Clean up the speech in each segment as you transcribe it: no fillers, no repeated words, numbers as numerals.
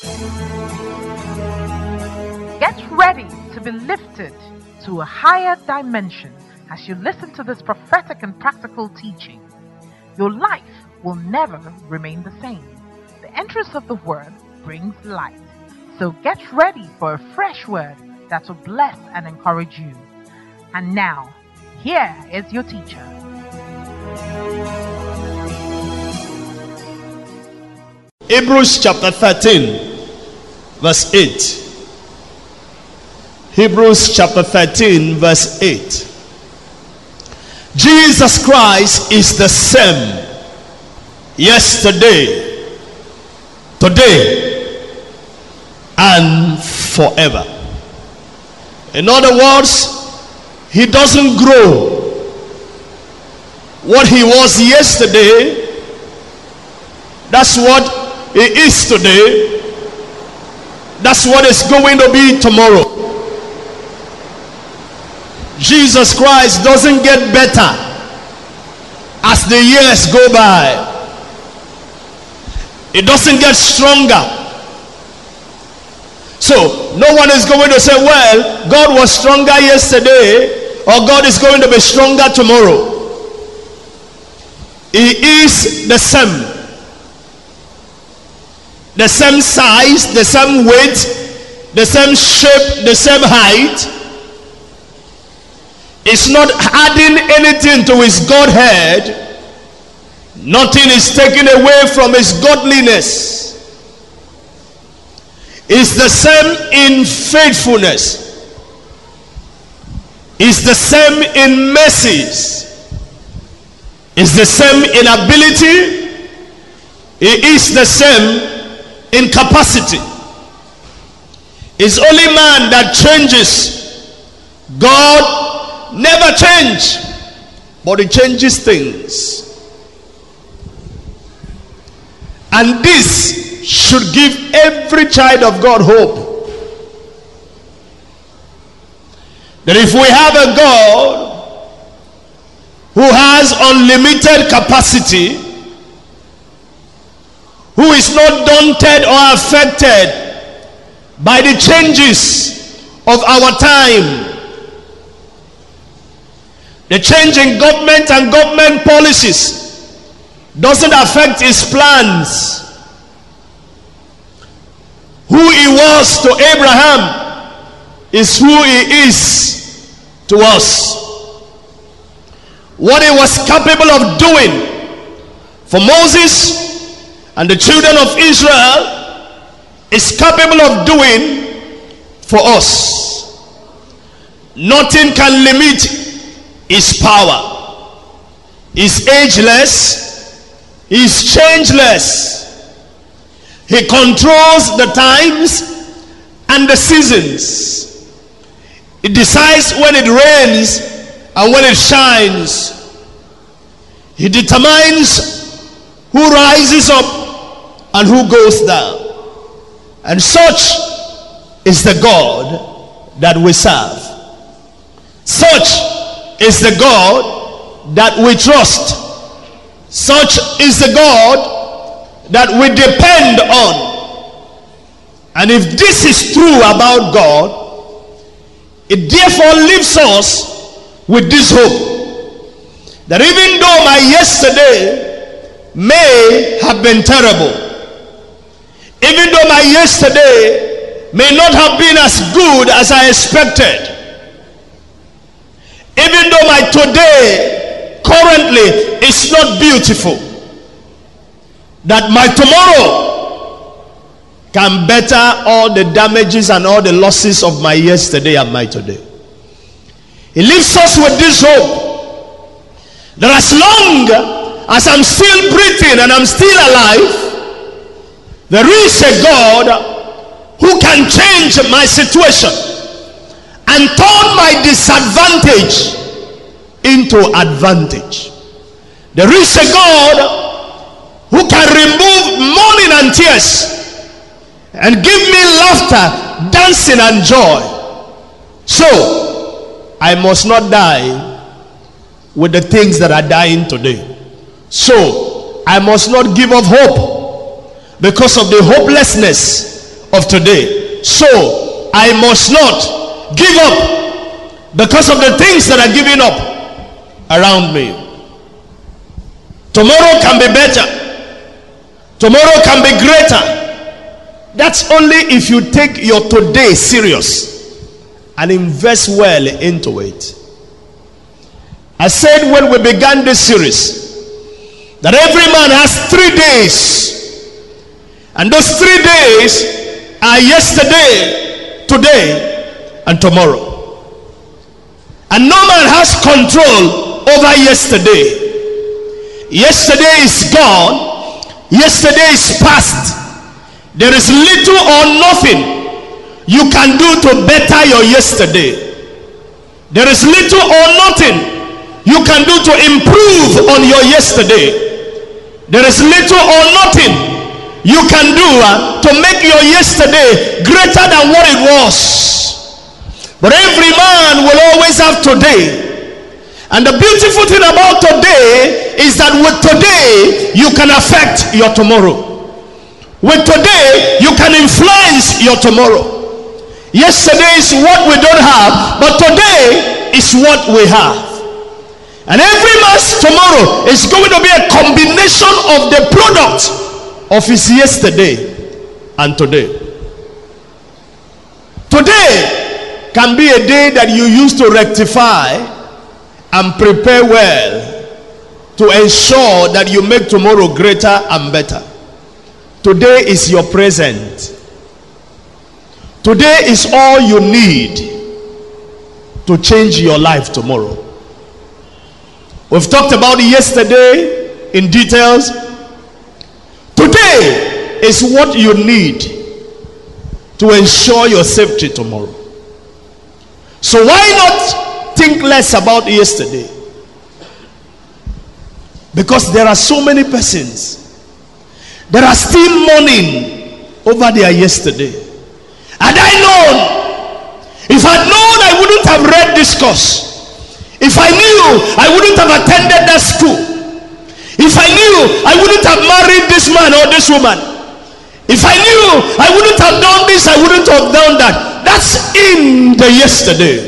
Get ready to be lifted to a higher dimension as you listen to this prophetic and practical teaching. Your life will never remain the same. The entrance of the word brings light. So get ready for a fresh word that will bless and encourage you. And now, here is your teacher. Hebrews chapter 13, verse 8. Hebrews chapter 13, verse 8. Jesus Christ is the same yesterday, today, and forever. In other words, he doesn't grow. What he was yesterday, that's what he is today. That's what is going to be tomorrow. Jesus Christ doesn't get better as the years go by. It doesn't get stronger. So no one is going to say, well, God was stronger yesterday, or God is going to be stronger tomorrow. He is the same. The same size, the same weight, the same shape, the same height. It's not adding anything to his Godhead. Nothing is taken away from his godliness. It's the same in faithfulness. It's the same in mercies. It's the same in ability. It is the same in capacity. It's only man that changes. God never change, but he changes things. And this should give every child of God hope, that if we have a God who has unlimited capacity, who is not daunted or affected by the changes of our time, the change in government and government policies doesn't affect his plans. Who he was to Abraham is who he is to us. What he was capable of doing for Moses and the children of Israel is capable of doing for us. Nothing can limit his power. He's ageless. He's changeless. He controls the times and the seasons. He decides when it rains and when it shines. He determines who rises up and who goes down. And such is the God that we serve. Such is the God that we trust. Such is the God that we depend on. And if this is true about God, it therefore leaves us with this hope, that even though my yesterday may have been terrible, even though my yesterday may not have been as good as I expected, even though my today currently is not beautiful, that my tomorrow can better all the damages and all the losses of my yesterday and my today. He leaves us with this hope that as long as I'm still breathing and I'm still alive, there is a God who can change my situation and turn my disadvantage into advantage. There is a God who can remove mourning and tears and give me laughter, dancing and joy. So I must not die with the things that are dying today. So I must not give up hope because of the hopelessness of today. So I must not give up because of the things that are giving up around me. Tomorrow can be better. Tomorrow can be greater. That's only if you take your today serious and invest well into it. I said when we began this series that every man has 3 days, and those 3 days are yesterday, today, and tomorrow. And no man has control over yesterday. Yesterday is gone. Yesterday is past. There is little or nothing you can do to better your yesterday. There is little or nothing you can do to improve on your yesterday. There is little or nothing you can do to make your yesterday greater than what it was. But every man will always have today. And the beautiful thing about today is that with today you can affect your tomorrow. With today, you can influence your tomorrow. Yesterday is what we don't have, but today is what we have. And every man's tomorrow is going to be a combination of the product of his yesterday and today. Today can be a day that you use to rectify and prepare well to ensure that you make tomorrow greater and better. Today is your present. Today is all you need to change your life tomorrow. We've talked about it yesterday in details. Today is what you need to ensure your safety tomorrow. So why not think less about yesterday? Because there are so many persons that are still mourning over their yesterday. Had I known, if I'd known, I wouldn't have read this course. If I knew, I wouldn't have attended that school. If I knew, I wouldn't have married this man or this woman. If I knew, I wouldn't have done this, I wouldn't have done that. That's in the yesterday.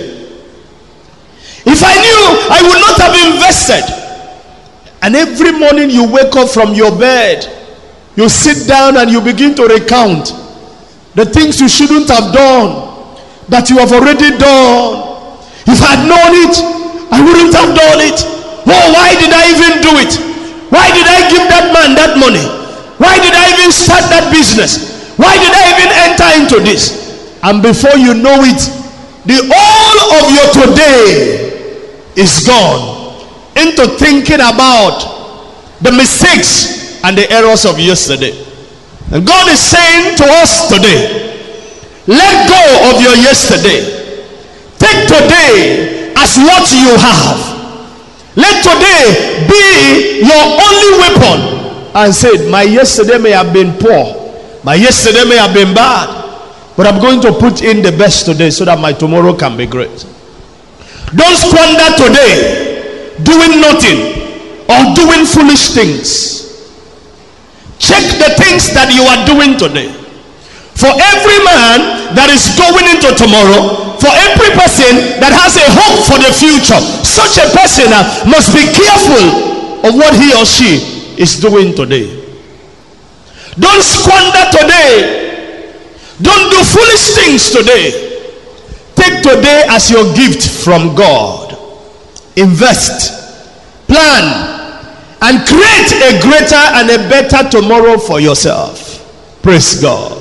If I knew, I would not have invested. And every morning you wake up from your bed, you sit down and you begin to recount the things you shouldn't have done that you have already done. If I had known it, I wouldn't have done it. Oh, why did I even do it? Why did I give that man that money? Why did I even start that business? Why did I even enter into this? And before you know it, the all of your today is gone into thinking about the mistakes and the errors of yesterday. And God is saying to us today, let go of your yesterday. Take today as what you have. Let today be your only weapon. And say, my yesterday may have been poor, my yesterday may have been bad, but I'm going to put in the best today so that my tomorrow can be great. Don't squander today doing nothing or doing foolish things. Check the things that you are doing today. For every man that is going into tomorrow, for every person that has a hope for the future, such a person must be careful of what he or she is doing today. Don't squander today. Don't do foolish things today. Take today as your gift from God. Invest, plan, and create a greater and a better tomorrow for yourself. Praise God.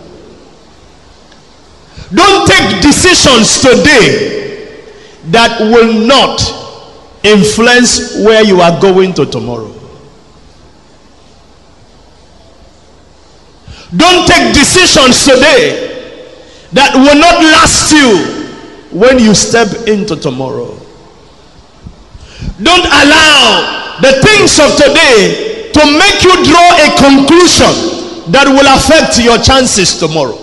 Don't take decisions today that will not influence where you are going to tomorrow. Don't take decisions today that will not last you when you step into tomorrow. Don't allow the things of today to make you draw a conclusion that will affect your chances tomorrow.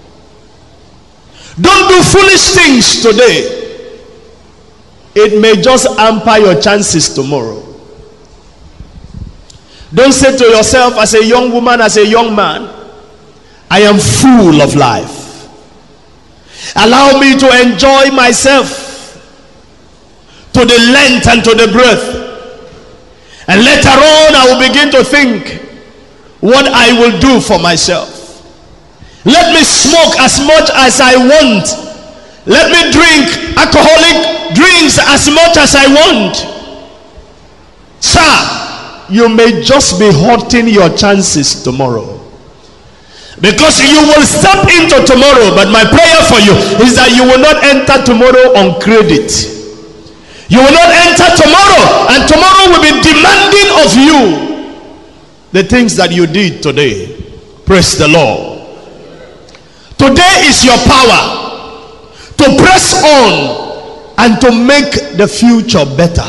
Don't do foolish things today. It may just hamper your chances tomorrow. Don't say to yourself as a young woman, as a young man, I am full of life. Allow me to enjoy myself to the length and to the breadth. And later on, I will begin to think what I will do for myself. Let me smoke as much as I want. Let me drink alcoholic drinks as much as I want. Sir, you may just be hurting your chances tomorrow. Because you will step into tomorrow, but my prayer for you is that you will not enter tomorrow on credit. You will not enter tomorrow, and tomorrow will be demanding of you the things that you did today. Praise the Lord. Today is your power to press on and to make the future better.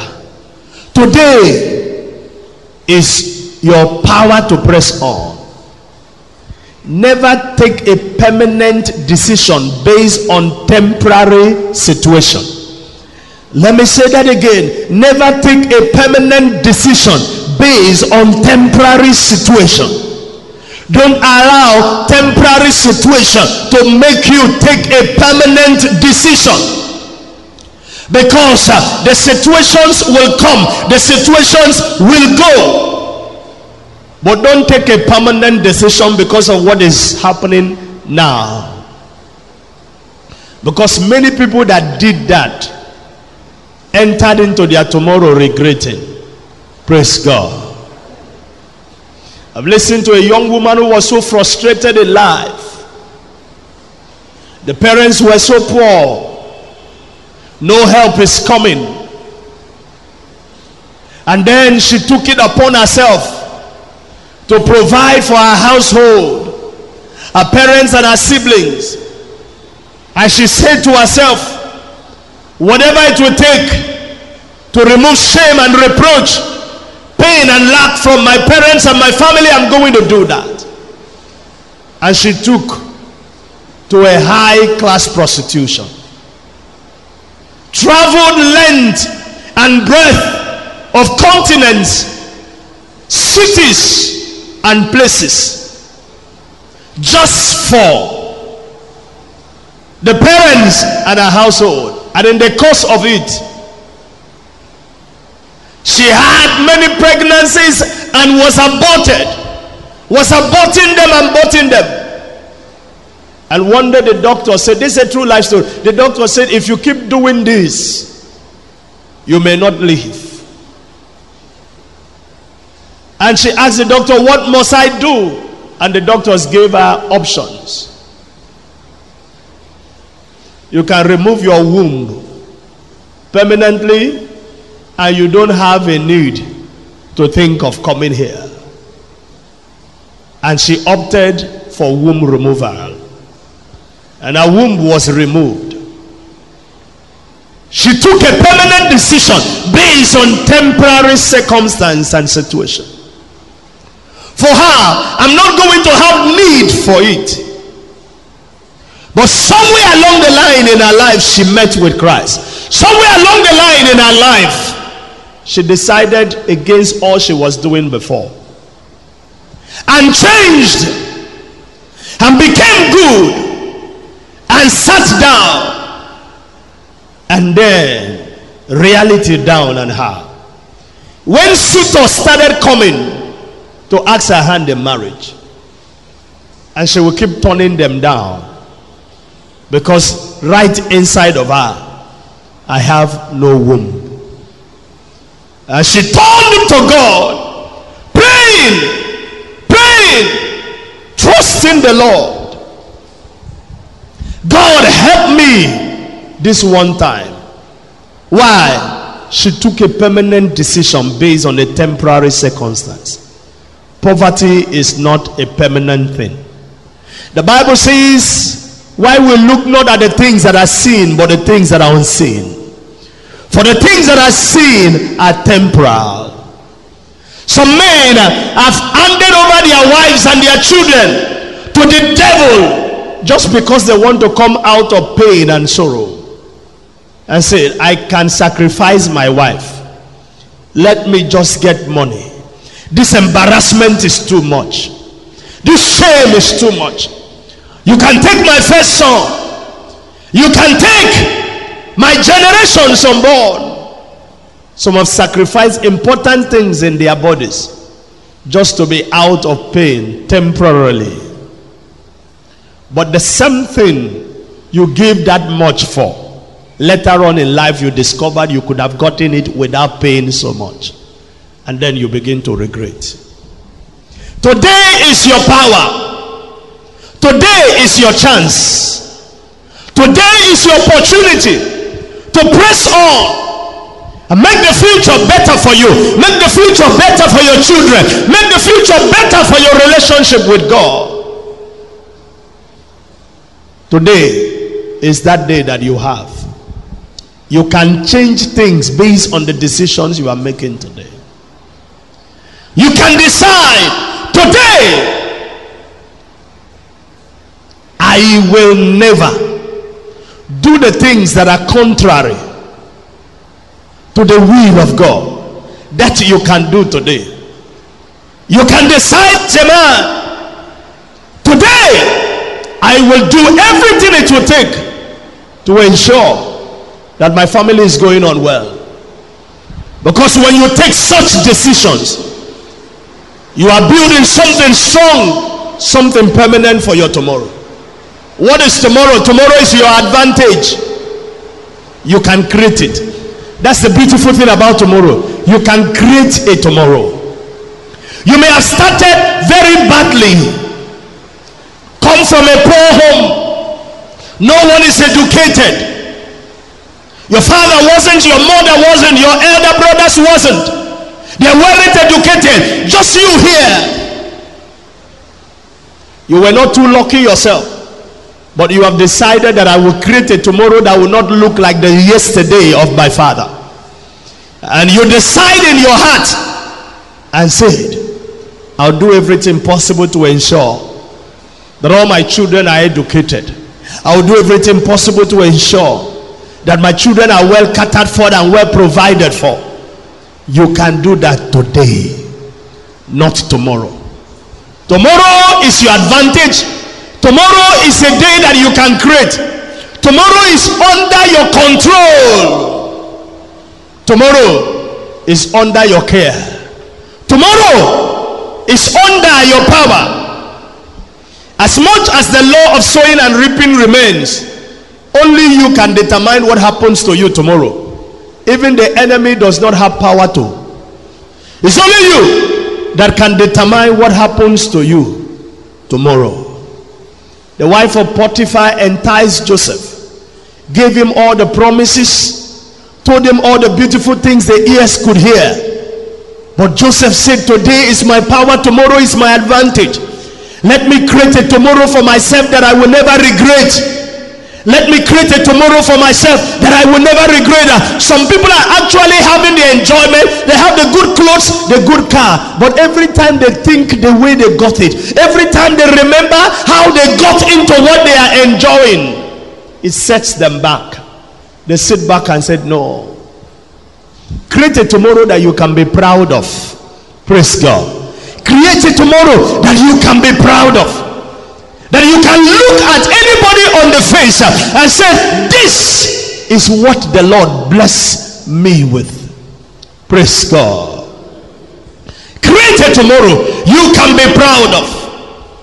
Today is your power to press on. Never take a permanent decision based on temporary situation. Let me say that again. Never take a permanent decision based on temporary situation. Don't allow temporary situation to make you take a permanent decision. Because the situations will come, the situations will go. But don't take a permanent decision because of what is happening now. Because many people that did that entered into their tomorrow regretting. Praise God. I've listened to a young woman who was so frustrated in life. The parents were so poor. No help is coming. And then she took it upon herself to provide for her household, her parents and her siblings. And she said to herself, whatever it will take to remove shame and reproach, pain and lack from my parents and my family, I'm going to do that. And she took to a high class prostitution. Traveled length and breadth of continents, cities and places, just for the parents and her household. And in the course of it, she had many pregnancies and was aborted. Was aborting them and aborting them. And one day the doctor said, this is a true life story. The doctor said, if you keep doing this, you may not live. And she asked the doctor, what must I do? And the doctors gave her options. You can remove your womb permanently, and you don't have a need to think of coming here. And she opted for womb removal. And her womb was removed. She took a permanent decision based on temporary circumstance and situation. For her, I'm not going to have need for it. But somewhere along the line in her life, she met with Christ. Somewhere along the line in her life, she decided against all she was doing before. And changed. And became good. And sat down. And then reality down on her. When suitors started coming to ask her hand in marriage, and she will keep turning them down, because right inside of her, I have no womb. And she turned to God, praying, trusting the Lord. God, help me this one time. Why? She took a permanent decision based on a temporary circumstance. Poverty is not a permanent thing. The Bible says, why we look not at the things that are seen, but the things that are unseen. For the things that are seen are temporal. Some men have handed over their wives and their children to the devil just because they want to come out of pain and sorrow. And say, I can sacrifice my wife. Let me just get money. This embarrassment is too much. This shame is too much. You can take my first son. You can take my generations on board. Some have sacrificed important things in their bodies just to be out of pain temporarily. But the same thing you give that much for, later on in life you discovered you could have gotten it without paying so much. And then you begin to regret. Today is your power. Today is your chance. Today is your opportunity to press on and make the future better for you. Make the future better for your children. Make the future better for your relationship with God. Today is that day that you have. You can change things based on the decisions you are making today. You can decide today, I will never do the things that are contrary to the will of God. That you can do today. You can decide, today I will do everything it will take to ensure that my family is going on well. Because when you take such decisions, you are building something strong, something permanent for your tomorrow. What is tomorrow? Tomorrow is your advantage. You can create it. That's the beautiful thing about tomorrow. You can create a tomorrow. You may have started very badly. Come from a poor home. No one is educated. Your father wasn't, your mother wasn't, your elder brothers wasn't. They weren't educated. Just you here. You were not too lucky yourself. But you have decided that I will create a tomorrow that will not look like the yesterday of my father. And you decide in your heart and said, I'll do everything possible to ensure that all my children are educated. I'll do everything possible to ensure that my children are well catered for and well provided for. You can do that today, not tomorrow. Tomorrow is your advantage. Tomorrow is a day that you can create. Tomorrow is under your control. Tomorrow is under your care. Tomorrow is under your power. As much as the law of sowing and reaping remains, only you can determine what happens to you tomorrow. Even the enemy does not have power to. It's only you that can determine what happens to you tomorrow. The wife of Potiphar enticed Joseph, gave him all the promises, told him all the beautiful things the ears could hear. But Joseph said, today is my power, tomorrow is my advantage. Let me create a tomorrow for myself that I will never regret. Let me create a tomorrow for myself that I will never regret. Some people are actually having the enjoyment. They have the good clothes, the good car. But every time they think the way they got it, every time they remember how they got into what they are enjoying, it sets them back. They sit back and said, no. Create a tomorrow that you can be proud of. Praise God. Create a tomorrow that you can be proud of. That you can look at anybody on the face and say, this is what the Lord bless me with. Praise God. Create a tomorrow you can be proud of.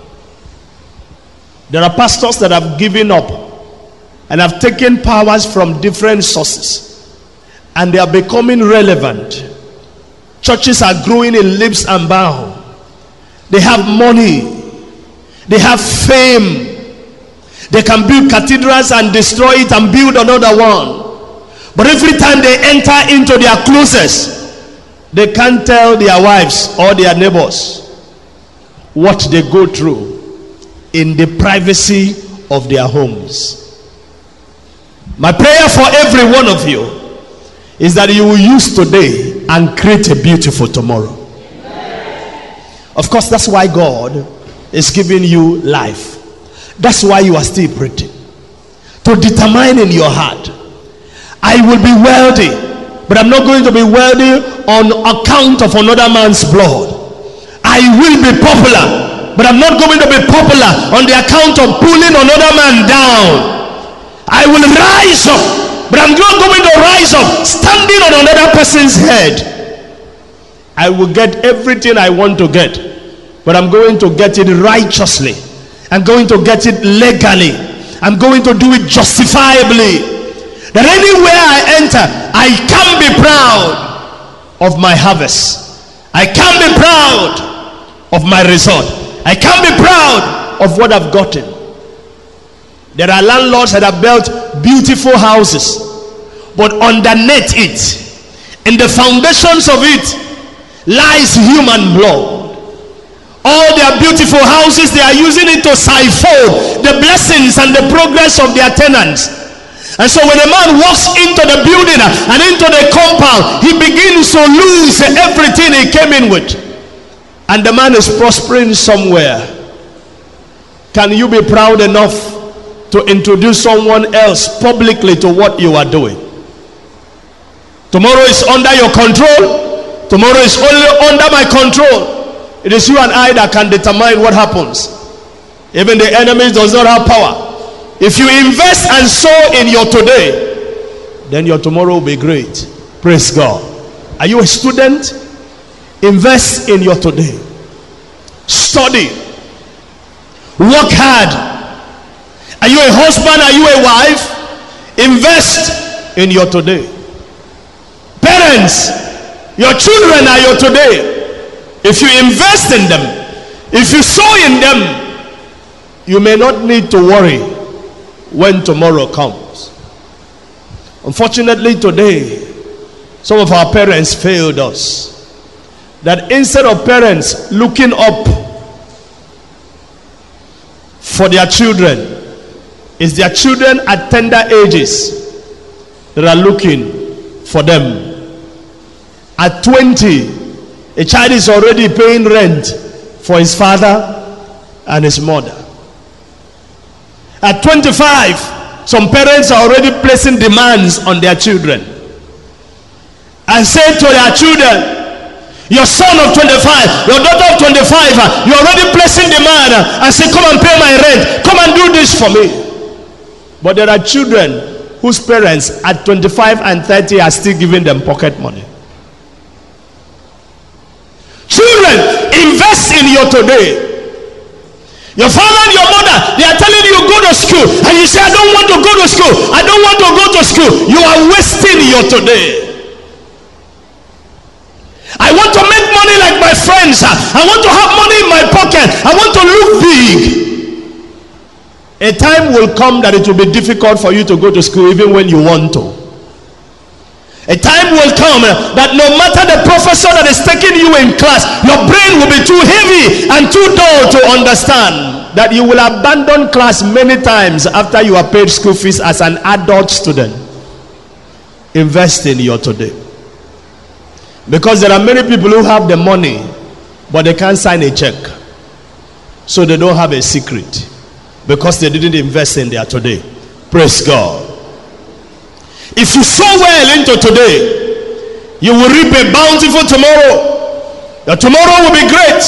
There are pastors that have given up and have taken powers from different sources, and they are becoming relevant. Churches are growing in leaps and bounds. They have money. They have fame. They can build cathedrals and destroy it and build another one. But every time they enter into their closets, they can't tell their wives or their neighbors what they go through in the privacy of their homes. My prayer for every one of you is that you will use today and create a beautiful tomorrow. Of course, that's why God is giving you life. That's why you are still breathing. To determine in your heart, I will be wealthy, but I'm not going to be wealthy on account of another man's blood. I will be popular, but I'm not going to be popular on the account of pulling another man down. I will rise up, but I'm not going to rise up standing on another person's head. I will get everything I want to get, but I'm going to get it righteously. I'm going to get it legally. I'm going to do it justifiably. That anywhere I enter, I can be proud of my harvest. I can be proud of my result. I can be proud of what I've gotten. There are landlords that have built beautiful houses, but underneath it, in the foundations of it, lies human blood. All their beautiful houses, they are using it to siphon the blessings and the progress of their tenants. And so when a man walks into the building and into the compound, he begins to lose everything he came in with. And the man is prospering somewhere. Can you be proud enough to introduce someone else publicly to what you are doing? Tomorrow is under your control. Tomorrow is only under my control. It is you and I that can determine what happens. Even the enemy does not have power. If you invest and sow in your today, then your tomorrow will be great. Praise God. Are you a student? Invest in your today. Study. Work hard. Are you a husband? Are you a wife? Invest in your today. Parents, your children are your today. If you invest in them, if you sow in them, you may not need to worry when tomorrow comes. Unfortunately today, some of our parents failed us. That instead of parents looking up for their children, it's their children at tender ages that are looking for them. At 20, a child is already paying rent for his father and his mother. At 25, some parents are already placing demands on their children and say to their children, your son of 25, your daughter of 25, you're already placing demand and say, come and pay my rent, come and do this for me. But there are children whose parents at 25 and 30 are still giving them pocket money. Children, invest in your today. Your father and your mother, they are telling you go to school, and you say, I don't want to go to school. I don't want to go to school. You are wasting your today. I want to make money like my friends. I want to have money in my pocket. I want to look big. A time will come that it will be difficult for you to go to school even when you want to. A time will come that no matter the professor that is taking you in class, your brain will be too heavy and too dull to understand, that you will abandon class many times after you have paid school fees as an adult student. Invest in your today. Because there are many people who have the money, but they can't sign a check. So they don't have a secret, because they didn't invest in their today. Praise God. If you sow well into today, you will reap a bountiful tomorrow. Your tomorrow will be great.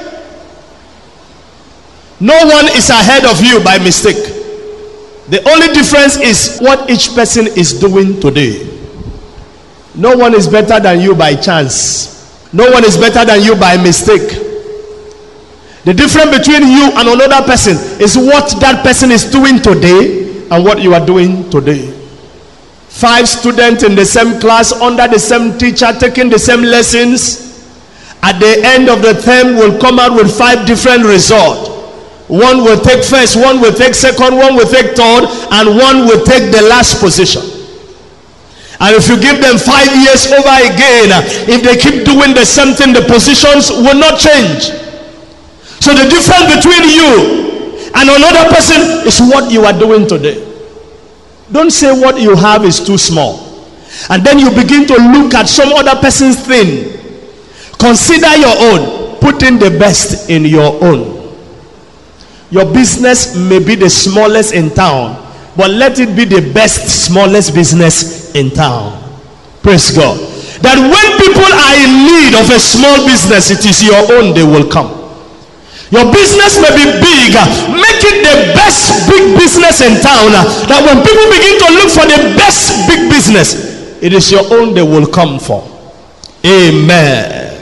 No one is ahead of you by mistake. The only difference is what each person is doing today. No one is better than you by chance. No one is better than you by mistake. The difference between you and another person is what that person is doing today and what you are doing today. 5 students in the same class, under the same teacher, taking the same lessons, at the end of the term will come out with 5 different results. One will take first, one will take second, one will take third, and one will take the last position. And if you give them 5 years over again, if they keep doing the same thing, the positions will not change. So the difference between you and another person is what you are doing today. Don't say what you have is too small, and then you begin to look at some other person's thing. Consider your own. Put in the best in your own. Your business may be the smallest in town, but let it be the best, smallest business in town. Praise God. That when people are in need of a small business, it is your own they will come. Your business may be big. Make it the best big business in town. That when people begin to look for the best big business, it is your own they will come for. Amen.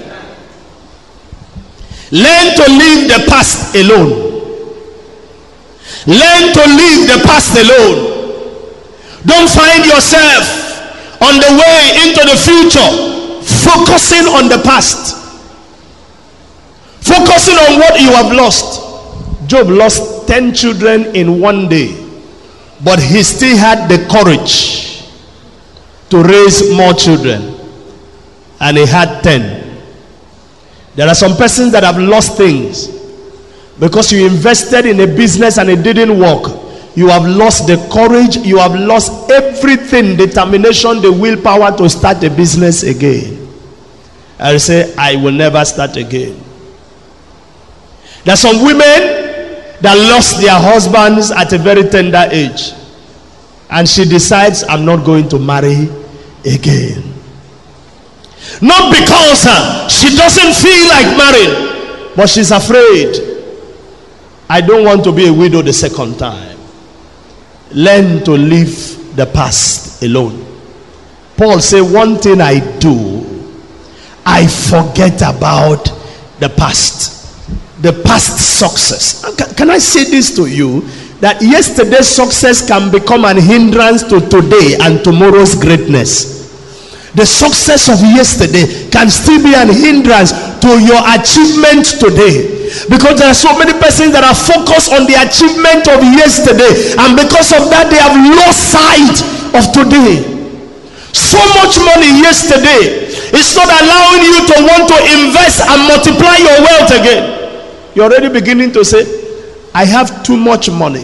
Learn to leave the past alone. Learn to leave the past alone. Don't find yourself on the way into the future focusing on the past. Focusing on what you have lost. Job lost 10 children in one day, but he still had the courage to raise more children, and he had 10. There are some persons that have lost things because you invested in a business and it didn't work. You have lost the courage, you have lost everything, determination, the willpower to start a business again. I say, I will never start again. There are some women that lost their husbands at a very tender age, and she decides, I'm not going to marry again. Not because she doesn't feel like marrying, but she's afraid. I don't want to be a widow the second time. Learn to leave the past alone. Paul said, one thing I do, I forget about the past. The past success. Can I say this to you? That yesterday's success can become an hindrance to today and tomorrow's greatness. The success of yesterday can still be an hindrance to your achievement today. Because there are so many persons that are focused on the achievement of yesterday, and because of that they have lost sight of today. So much money yesterday is not allowing you to want to invest and multiply your wealth again. You're already beginning to say, I have too much money.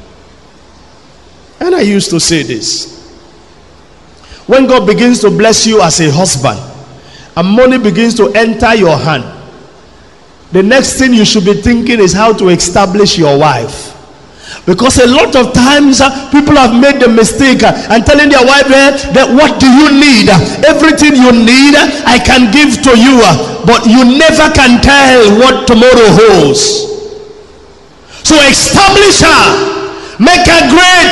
And I used to say this. When God begins to bless you as a husband, and money begins to enter your hand, the next thing you should be thinking is how to establish your wife. Because a lot of times people have made the mistake and telling their wife that what do you need? Everything you need I can give to you, but you never can tell what tomorrow holds. So establish her, make her great,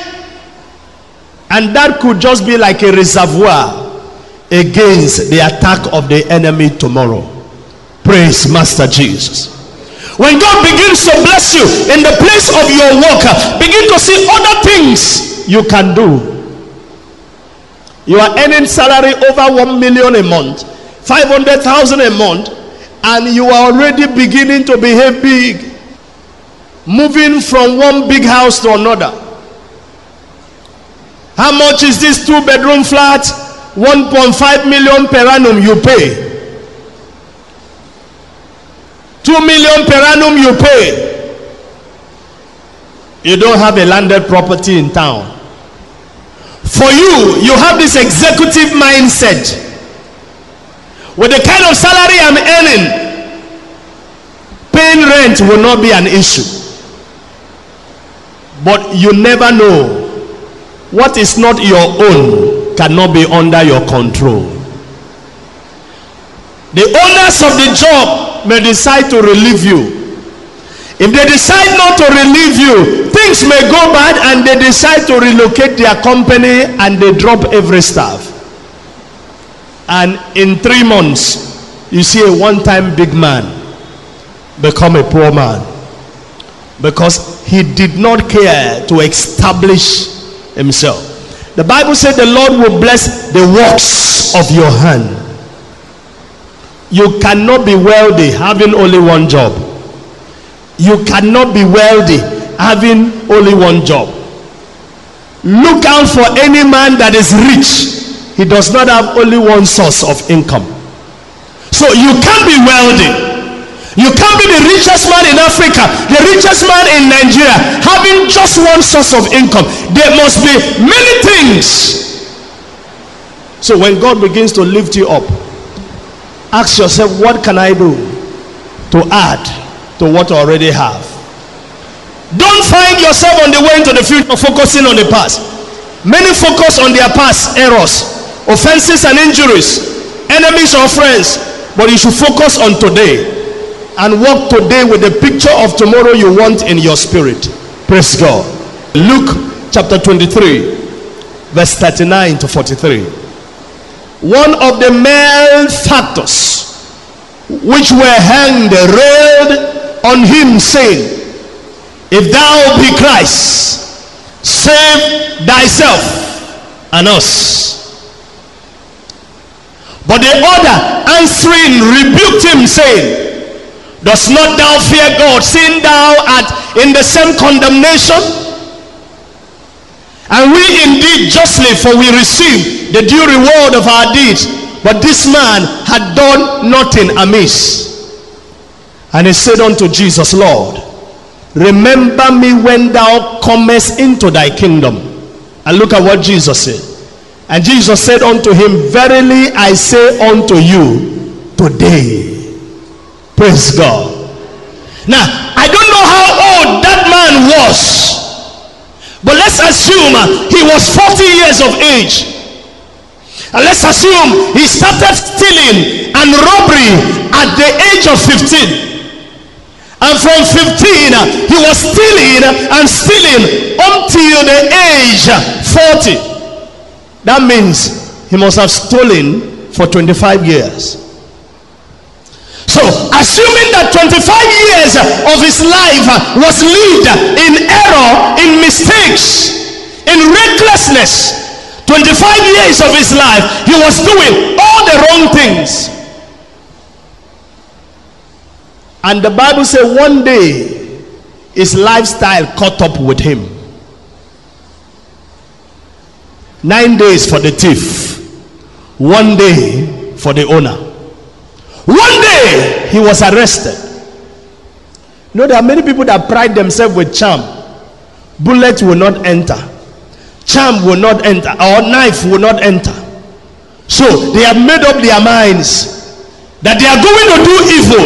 and that could just be like a reservoir against the attack of the enemy tomorrow. Praise Master Jesus. When God begins to bless you in the place of your work, begin to see other things you can do. You are earning salary over 1 million a month, 500,000 a month, and you are already beginning to behave big, moving from one big house to another. How much is this 2-bedroom flat? 1.5 million per annum you pay. 2 million per annum you pay. You don't have a landed property in town. For you have this executive mindset. With the kind of salary I'm earning, paying rent will not be an issue. But you never know. What is not your own cannot be under your control. The owners of the job may decide to relieve you. If they decide not to relieve you, things may go bad and they decide to relocate their company and they drop every staff. And in 3 months, you see a one-time big man become a poor man because he did not care to establish himself. The Bible said the Lord will bless the works of your hand. You cannot be wealthy having only one job. You cannot be wealthy having only one job. Look out for any man that is rich. He does not have only one source of income. So you can't be wealthy. You can't be the richest man in Africa, the richest man in Nigeria, having just one source of income. There must be many things. So when God begins to lift you up, ask yourself, what can I do to add to what I already have? Don't find yourself on the way into the future focusing on the past. Many focus on their past errors, offenses and injuries, enemies or friends, but you should focus on today and walk today with the picture of tomorrow you want in your spirit. Praise God. Luke chapter 23, verse 39 to 43. One of the malefactors which were hanged railed on him, saying, If thou be Christ, save thyself and us. But the other answering rebuked him, saying, Dost not thou fear God, seeing thou art in the same condemnation? And we indeed justly, for we receive the due reward of our deeds. But this man had done nothing amiss. And he said unto Jesus, Lord, remember me when thou comest into thy kingdom. And look at what Jesus said. And Jesus said unto him, Verily I say unto you, today. Praise God. Now, I don't know how old that man was, but let's assume he was 40 years of age. And let's assume he started stealing and robbery at the age of 15. And from 15, he was stealing and stealing until the age 40. That means he must have stolen for 25 years. So, assuming that 25 years of his life was lived in error, in mistakes, in recklessness, 25 years of his life, he was doing all the wrong things. And the Bible says one day, his lifestyle caught up with him. 9 days for the thief, 1 day for the owner. One day he was arrested. You know, there are many people that pride themselves with charm. Bullet will not enter, charm will not enter, or knife will not enter. So they have made up their minds that they are going to do evil.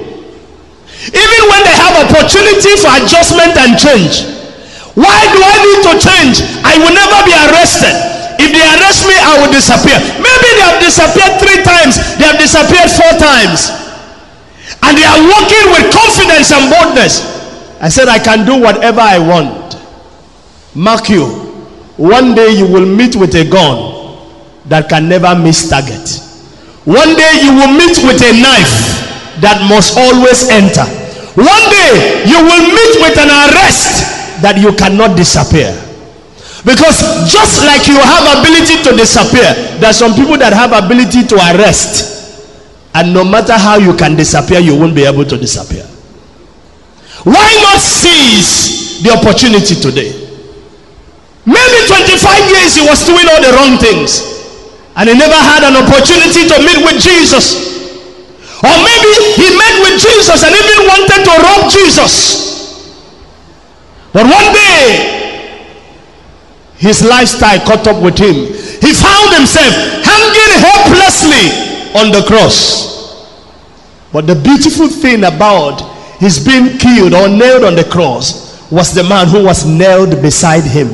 Even when they have opportunity for adjustment and change. Why do I need to change? I will never be arrested. If they arrest me, I will disappear. Maybe they have disappeared 3 times. They have disappeared 4 times. And they are walking with confidence and boldness. I said, I can do whatever I want. Mark you, one day you will meet with a gun that can never miss target. One day you will meet with a knife that must always enter. One day you will meet with an arrest that you cannot disappear. Because just like you have ability to disappear, there are some people that have ability to arrest, and no matter how you can disappear, you won't be able to disappear. Why not seize the opportunity today? Maybe 25 years he was doing all the wrong things, and he never had an opportunity to meet with Jesus. Or maybe he met with Jesus and even wanted to rob Jesus. But one day, his lifestyle caught up with him. He found himself hanging helplessly on the cross. But the beautiful thing about his being killed or nailed on the cross was the man who was nailed beside him.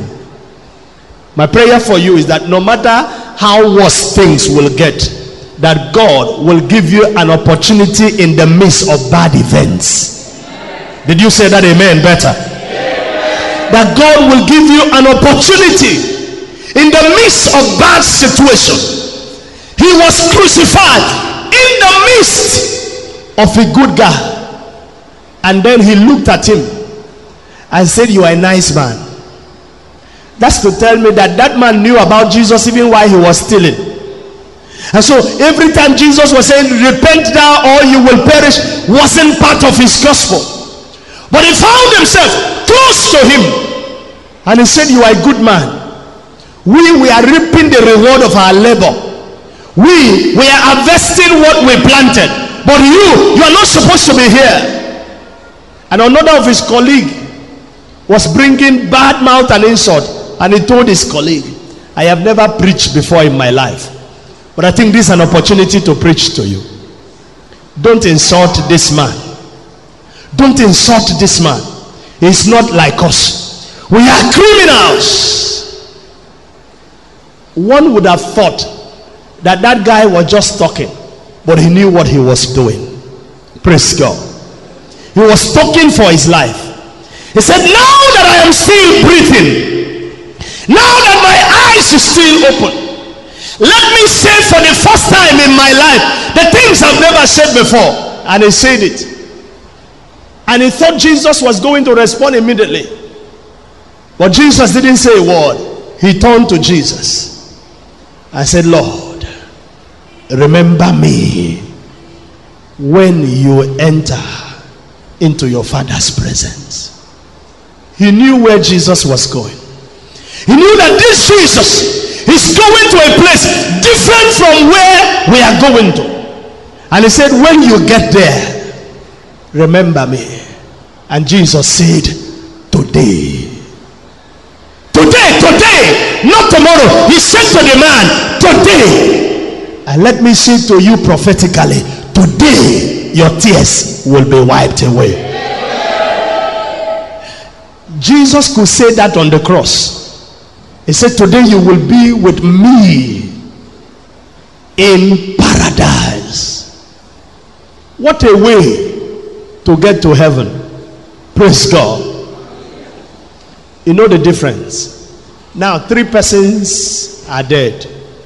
My prayer for you is that no matter how worse things will get, that God will give you an opportunity in the midst of bad events. Did you say that amen better? That God will give you an opportunity in the midst of bad situation. He was crucified in the midst of a good guy, and then he looked at him and said, you are a nice man. That's to tell me that that man knew about Jesus even while he was stealing. And so every time Jesus was saying, repent thou or you will perish, wasn't part of his gospel. But he found himself close to him, and he said, you are a good man. We are reaping the reward of our labor. We are harvesting what we planted. But you are not supposed to be here. And another of his colleague was bringing bad mouth and insult, and he told his colleague, I have never preached before in my life, but I think this is an opportunity to preach to you. Don't insult this man. Don't insult this man. He's not like us. We are criminals. One would have thought that that guy was just talking, but he knew what he was doing. Praise God. He was talking for his life. He said, now that I am still breathing, now that my eyes are still open, let me say for the first time in my life the things I've never said before. And he said it. And he thought Jesus was going to respond immediately. But Jesus didn't say a word. He turned to Jesus. I said, Lord, remember me when you enter into your Father's presence. He knew where Jesus was going. He knew that this Jesus is going to a place different from where we are going to. And he said, when you get there, remember me. And Jesus said, today. Today, not tomorrow. He said to the man, today. And let me say to you prophetically, today your tears will be wiped away. Jesus could say that on the cross. He said, today you will be with me in paradise. What a way to get to heaven. Praise God. You know the difference. Now 3 persons are dead.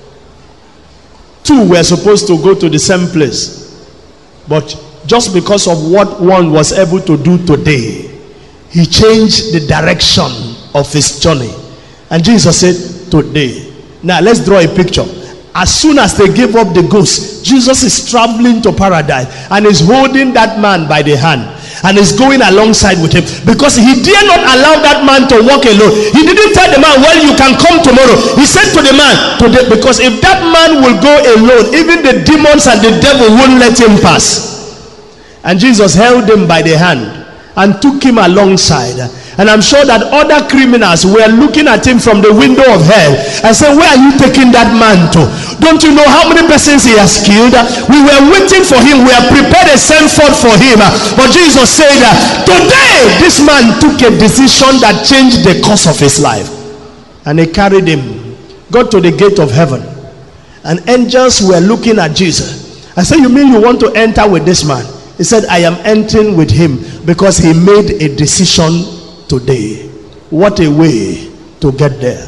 2 were supposed to go to the same place, but just because of what one was able to do today, he changed the direction of his journey. And Jesus said, today. Now let's draw a picture. As soon as they gave up the ghost, Jesus is traveling to paradise and is holding that man by the hand and is going alongside with him, because he dare not allow that man to walk alone. He didn't tell the man, well, you can come tomorrow. He said to the man, today, because if that man will go alone, even the demons and the devil won't let him pass. And Jesus held him by the hand and took him alongside. And I'm sure that other criminals were looking at him from the window of hell and said, where are you taking that man to? Don't you know how many persons he has killed? We were waiting for him. We have prepared a send forth for him. But Jesus said, today this man took a decision that changed the course of his life. And they carried him, got to the gate of heaven. And angels were looking at Jesus. I said, you mean you want to enter with this man? He said, I am entering with him because he made a decision today. What a way to get there.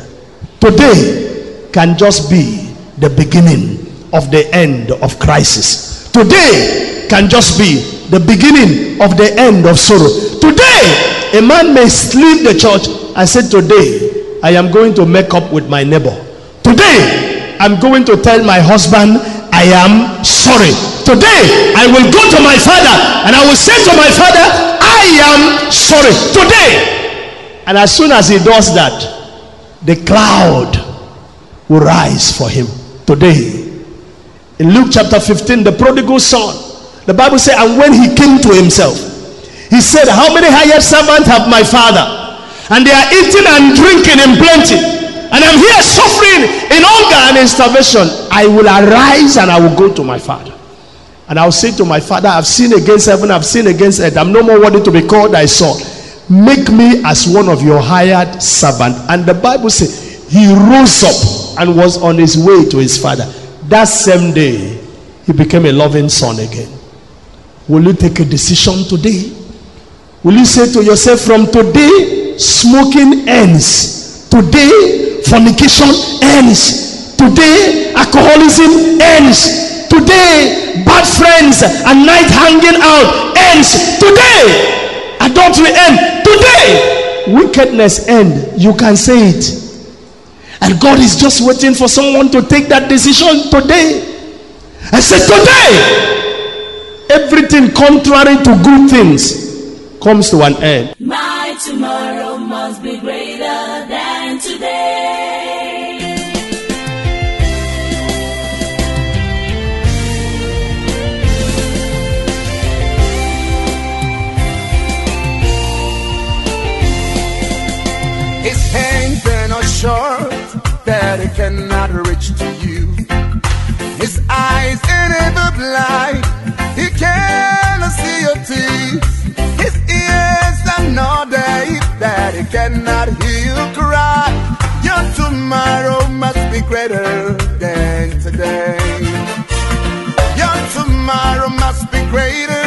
Today can just be the beginning of the end of crisis. Today can just be the beginning of the end of sorrow. Today, a man may leave the church and say, today I am going to make up with my neighbor. Today I'm going to tell my husband I am sorry. Today I will go to my father and I will say to my father, I am sorry. Today. And as soon as he does that, the cloud will rise for him. Today. In Luke chapter 15, the prodigal son, the Bible says, and when he came to himself, he said, how many hired servants have my father? And they are eating and drinking in plenty, and I'm here suffering in hunger and in starvation. I will arise and I will go to my father. And I'll say to my father, I've sinned against heaven, I've sinned against earth. I'm no more worthy to be called thy son. Make me as one of your hired servants. And the Bible says he rose up and was on his way to his father. That same day, he became a loving son again. Will you take a decision today? Will you say to yourself, from today, smoking ends. Today, fornication ends. Today, alcoholism ends. Today, bad friends and night hanging out ends. Today, adultery ends. Today, wickedness ends. You can say it. And God is just waiting for someone to take that decision today. I said, today, everything contrary to good things comes to an end. My tomorrow must be greater than today. His hands are not short that it cannot reach to you. His eyes are never blind, he cannot see your teeth. His ears are not deaf that he cannot hear you cry. Your tomorrow must be greater than today. Your tomorrow must be greater